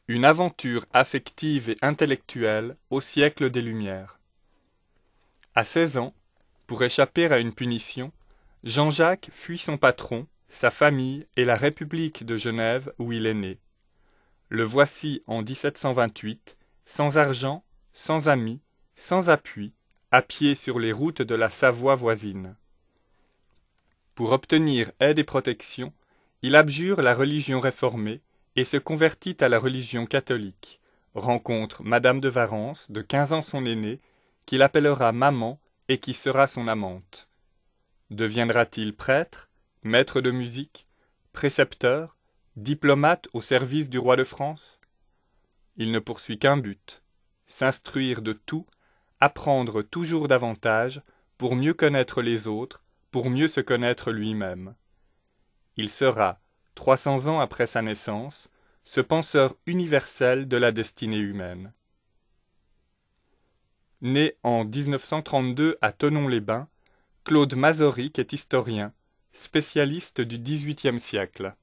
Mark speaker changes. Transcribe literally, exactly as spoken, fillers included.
Speaker 1: Une aventure affective et intellectuelle au siècle des Lumières. À seize ans, pour échapper à une punition, Jean-Jacques fuit son patron, sa famille et la République de Genève où il est né. Le voici en dix-sept cent vingt-huit, sans argent, sans amis, sans appui, à pied sur les routes de la Savoie voisine. Pour obtenir aide et protection, il abjure la religion réformée et se convertit à la religion catholique, rencontre Madame de Warrens, de quinze ans son aînée, qu'il appellera maman et qui sera son amante. Deviendra-t-il prêtre, maître de musique, précepteur, diplomate au service du roi de France? Il ne poursuit qu'un but, s'instruire de tout, apprendre toujours davantage, pour mieux connaître les autres, pour mieux se connaître lui-même. Il sera, trois cents ans après sa naissance, ce penseur universel de la destinée humaine. Né en dix-neuf cent trente-deux à Thonon-les-Bains, Claude Mazoric est historien, spécialiste du dix-huitième siècle.